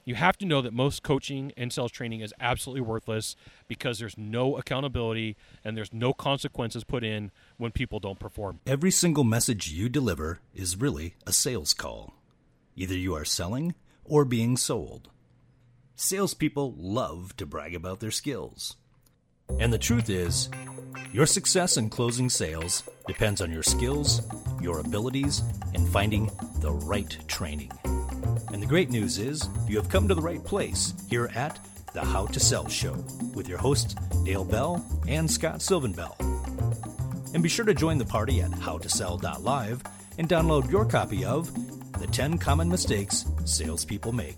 You have to know that most coaching and sales training is absolutely worthless because there's no accountability and there's no consequences put in when people don't perform. Every single message you deliver is really a sales call. Either you are selling or being sold. Salespeople love to brag about their skills. And the truth is, your success in closing sales depends on your skills, your abilities, and finding the right training. And the great news is, you have come to the right place here at the How to Sell Show with your hosts Dale Bell and Scott Silvenbell. And be sure to join the party at howtosell.live and download your copy of The 10 Common Mistakes Salespeople Make.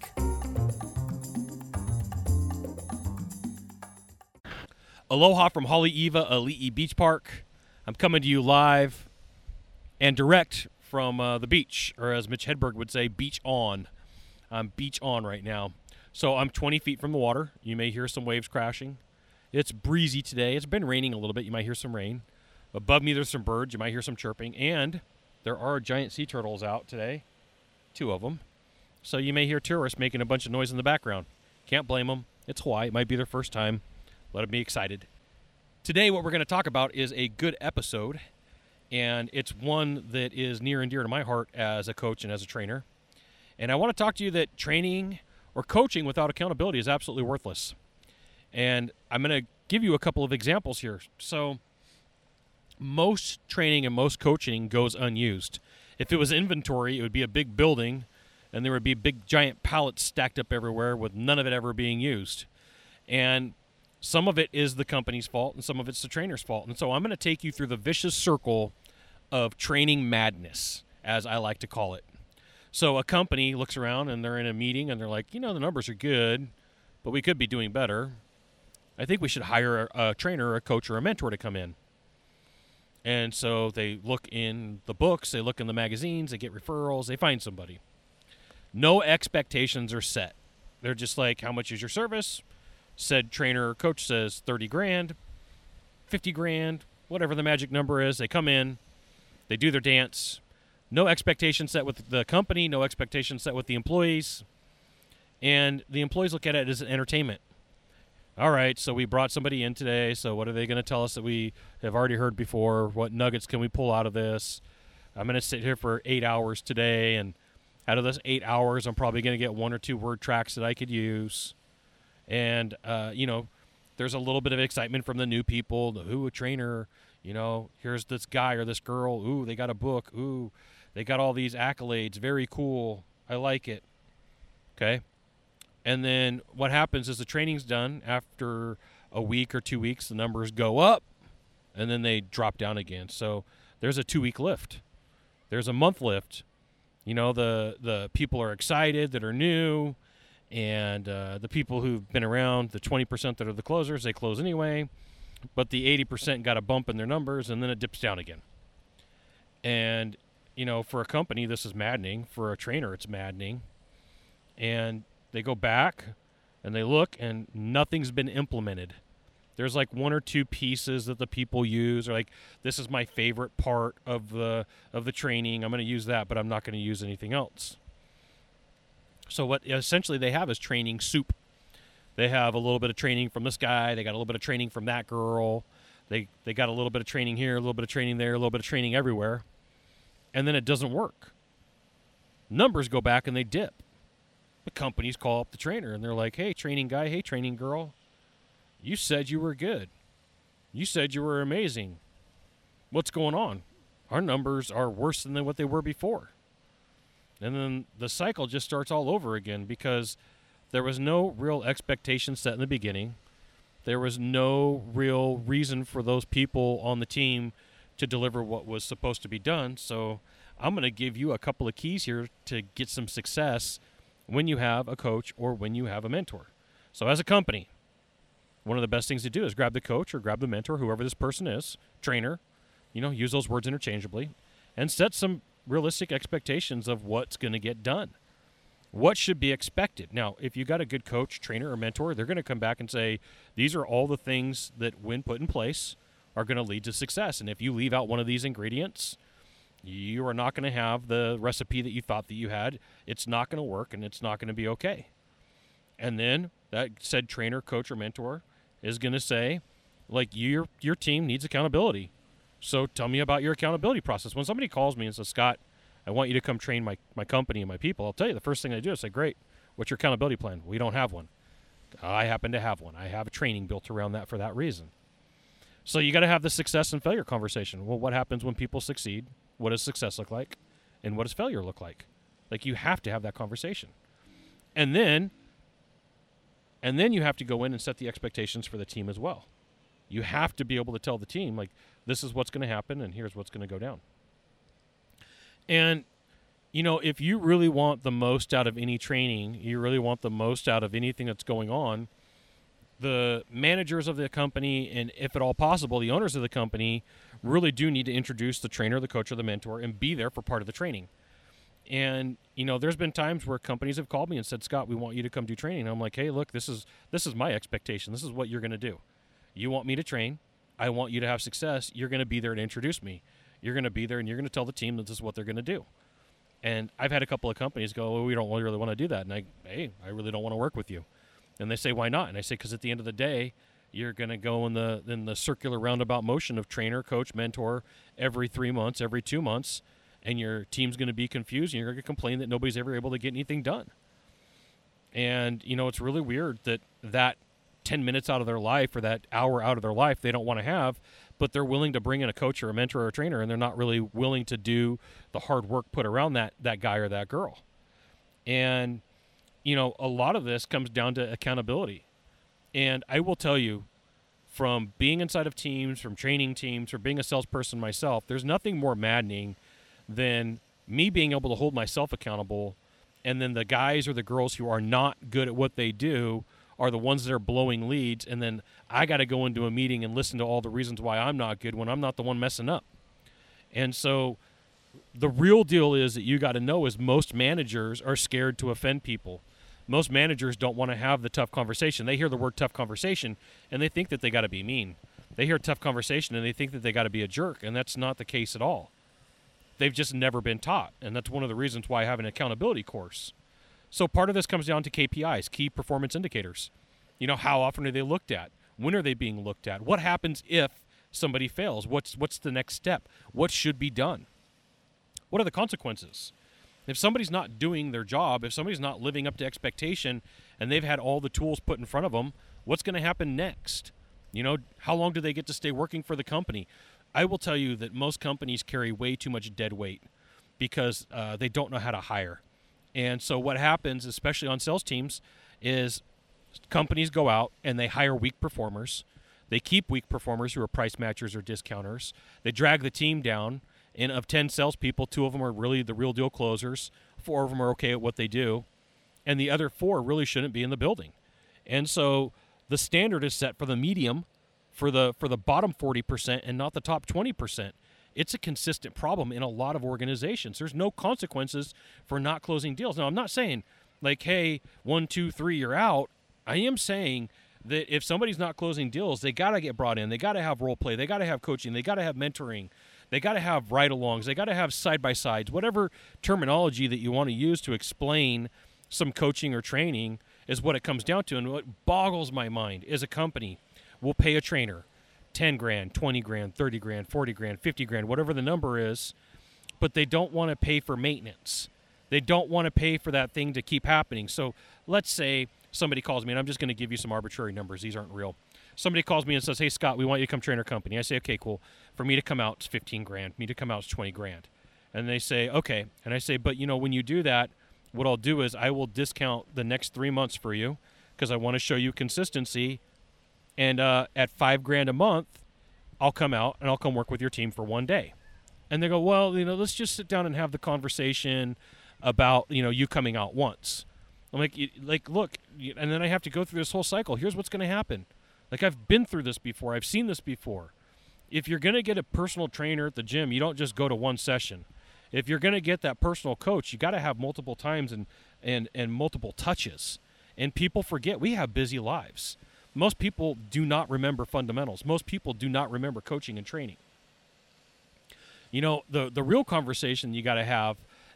Aloha from Haleiwa, Ali'i Beach Park. I'm coming to you live and direct from the beach, or as Mitch Hedberg would say, beach on. I'm beach on right now. So I'm 20 feet from the water. You may hear some waves crashing. It's breezy today. It's been raining a little bit. You might hear some rain. Above me, there's some birds. You might hear some chirping. And there are giant sea turtles out today, 2 of them. So you may hear tourists making a bunch of noise in the background. Can't blame them. It's Hawaii. It might be their first time. Let them be excited. Today, what we're going to talk about is a good episode, and it's one that is near and dear to my heart as a coach and as a trainer. And I want to talk to you that training or coaching without accountability is absolutely worthless. And I'm going to give you a couple of examples here. So most training and most coaching goes unused. If it was inventory, it would be a big building, and there would be big giant pallets stacked up everywhere with none of it ever being used. And some of it is the company's fault, and some of it's the trainer's fault. And so I'm going to take you through the vicious circle of training madness, as I like to call it. So a company looks around, and they're in a meeting, and they're like, the numbers are good, but we could be doing better. I think we should hire a trainer, a coach, or a mentor to come in. And so they look in the books, they look in the magazines, they get referrals, they find somebody. No expectations are set. They're just like, how much is your service? Said trainer or coach says 30 grand, 50 grand, whatever the magic number is. They come in, they do their dance. No expectation set with the company, no expectation set with the employees. And the employees look at it as an entertainment. All right, so we brought somebody in today, so what are they going to tell us that we have already heard before? What nuggets can we pull out of this? I'm going to sit here for 8 hours today, and out of those 8 hours, I'm probably going to get 1 or 2 word tracks that I could use. And, there's a little bit of excitement from the new people. Ooh, a trainer, here's this guy or this girl. Ooh, they got a book. Ooh, they got all these accolades. Very cool. I like it. Okay. And then what happens is the training's done. After a week or 2 weeks, the numbers go up, and then they drop down again. So there's a 2-week lift. There's a month lift. The people are excited that are new. And the people who've been around, the 20% that are the closers, they close anyway. But the 80% got a bump in their numbers, and then it dips down again. And, for a company, this is maddening. For a trainer, it's maddening. And they go back, and they look, and nothing's been implemented. There's like 1 or 2 pieces that the people use, or like, this is my favorite part of the training. I'm going to use that, but I'm not going to use anything else. So what essentially they have is training soup. They have a little bit of training from this guy. They got a little bit of training from that girl. They got a little bit of training here, a little bit of training there, a little bit of training everywhere. And then it doesn't work. Numbers go back and they dip. The companies call up the trainer and they're like, hey, training guy, hey, training girl, you said you were good. You said you were amazing. What's going on? Our numbers are worse than what they were before. And then the cycle just starts all over again because there was no real expectation set in the beginning. There was no real reason for those people on the team to deliver what was supposed to be done. So I'm going to give you a couple of keys here to get some success when you have a coach or when you have a mentor. So as a company, one of the best things to do is grab the coach or grab the mentor, whoever this person is, trainer, use those words interchangeably, and set some realistic expectations of what's going to get done. What should be expected? Now, if you got a good coach, trainer, or mentor, they're going to come back and say, these are all the things that, when put in place, are going to lead to success. And if you leave out one of these ingredients, you are not going to have the recipe that you thought that you had. It's not going to work, and it's not going to be okay. And then that said trainer, coach, or mentor is going to say, like, your team needs accountability. So tell me about your accountability process. When somebody calls me and says, Scott, I want you to come train my company and my people, I'll tell you the first thing I do is say, great, what's your accountability plan? We don't have one. I happen to have one. I have a training built around that for that reason. So you got to have the success and failure conversation. Well, what happens when people succeed? What does success look like? And what does failure look like? Like, you have to have that conversation. And then you have to go in and set the expectations for the team as well. You have to be able to tell the team, like, this is what's going to happen and here's what's going to go down. And, you know, if you really want the most out of any training, you really want the most out of anything that's going on, the managers of the company, and if at all possible, the owners of the company, really do need to introduce the trainer, the coach, or the mentor and be there for part of the training. And, you know, there's been times where companies have called me and said, Scott, we want you to come do training. And I'm like, hey, look, this is my expectation. This is what you're going to do. You want me to train. I want you to have success. You're going to be there to introduce me. You're going to be there and you're going to tell the team that this is what they're going to do. And I've had a couple of companies go, well, we don't really want to do that. And I really don't want to work with you. And they say, why not? And I say, because at the end of the day, you're going to go in the circular roundabout motion of trainer, coach, mentor every 3 months, every 2 months, and your team's going to be confused and you're going to complain that nobody's ever able to get anything done. And, you know, it's really weird that 10 minutes out of their life or that hour out of their life they don't want to have, but they're willing to bring in a coach or a mentor or a trainer, and they're not really willing to do the hard work put around that guy or that girl. And, you know, a lot of this comes down to accountability. And I will tell you, from being inside of teams, from training teams, or being a salesperson myself, there's nothing more maddening than me being able to hold myself accountable, and then the guys or the girls who are not good at what they do are the ones that are blowing leads, and then I got to go into a meeting and listen to all the reasons why I'm not good when I'm not the one messing up. And so the real deal is that you got to know is most managers are scared to offend people. Most managers don't want to have the tough conversation. They hear the word tough conversation, and they think that they got to be mean. They hear tough conversation, and they think that they got to be a jerk, and that's not the case at all. They've just never been taught, and that's one of the reasons why I have an accountability course. So part of this comes down to KPIs, key performance indicators. You know, how often are they looked at? When are they being looked at? What happens if somebody fails? What's the next step? What should be done? What are the consequences? If somebody's not doing their job, if somebody's not living up to expectation and they've had all the tools put in front of them, what's going to happen next? You know, how long do they get to stay working for the company? I will tell you that most companies carry way too much dead weight because they don't know how to hire. And so what happens, especially on sales teams, is companies go out and they hire weak performers. They keep weak performers who are price matchers or discounters. They drag the team down. And of 10 salespeople, 2 of them are really the real deal closers. 4 of them are okay at what they do. And the other 4 really shouldn't be in the building. And so the standard is set for the medium, for the bottom 40% and not the top 20%. It's a consistent problem in a lot of organizations. There's no consequences for not closing deals. Now, I'm not saying, like, hey, 1, 2, 3, you're out. I am saying that if somebody's not closing deals, they got to get brought in. They got to have role play. They got to have coaching. They got to have mentoring. They got to have ride-alongs. They got to have side-by-sides. Whatever terminology that you want to use to explain some coaching or training is what it comes down to. And what boggles my mind is a company will pay a trainer $10,000, $20,000, $30,000, $40,000, $50,000, whatever the number is, but they don't want to pay for maintenance. They don't want to pay for that thing to keep happening. So let's say somebody calls me, and I'm just going to give you some arbitrary numbers. These aren't real. Somebody calls me and says, hey, Scott, we want you to come train our company. I say, okay, cool. For me to come out, it's $15,000. Me to come out, it's $20,000. And they say, okay. And I say, but, you know, when you do that, what I'll do is I will discount the next 3 months for you because I want to show you consistency. And at $5,000 a month, I'll come out and I'll come work with your team for 1 day. And they go, well, you know, let's just sit down and have the conversation about, you know, you coming out once. I'm like, look, and then I have to go through this whole cycle. Here's what's going to happen. Like, I've been through this before. I've seen this before. If you're going to get a personal trainer at the gym, you don't just go to one session. If you're going to get that personal coach, you got to have multiple times and multiple touches. And people forget we have busy lives. Most people do not remember fundamentals. Most people do not remember coaching and training. You know, the real conversation you got to have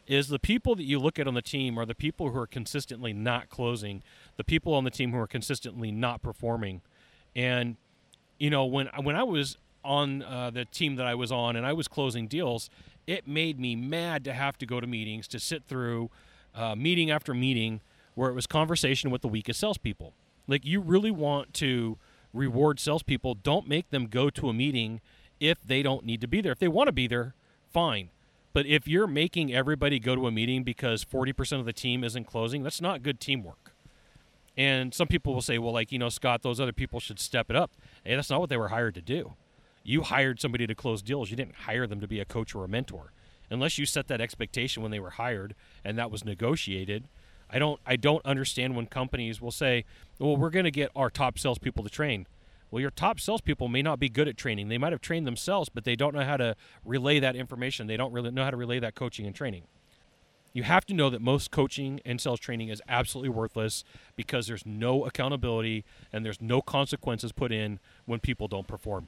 is the people that you look at on the team are the people who are consistently not closing, the people on the team who are consistently not performing. And, you know, when I was on the team that I was on and I was closing deals, it made me mad to have to go to meetings, to sit through meeting after meeting where it was conversation with the weakest salespeople. Like, you really want to reward salespeople. Don't make them go to a meeting if they don't need to be there. If they want to be there, fine. But if you're making everybody go to a meeting because 40% of the team isn't closing, that's not good teamwork. And some people will say, well, like, you know, Scott, those other people should step it up. Hey, that's not what they were hired to do. You hired somebody to close deals. You didn't hire them to be a coach or a mentor. Unless you set that expectation when they were hired and that was negotiated, I don't understand when companies will say, well, we're going to get our top salespeople to train. Well, your top salespeople may not be good at training. They might have trained themselves, but they don't know how to relay that information. They don't really know how to relay that coaching and training. You have to know that most coaching and sales training is absolutely worthless because there's no accountability and there's no consequences put in when people don't perform.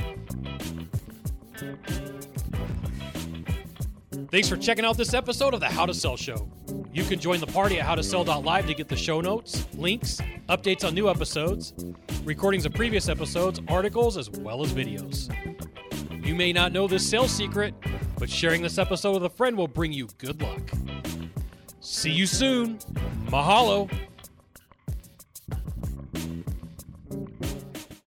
Thanks for checking out this episode of the How to Sell Show. You can join the party at howtosell.live to get the show notes, links, updates on new episodes, recordings of previous episodes, articles, as well as videos. You may not know this sales secret, but sharing this episode with a friend will bring you good luck. See you soon. Mahalo.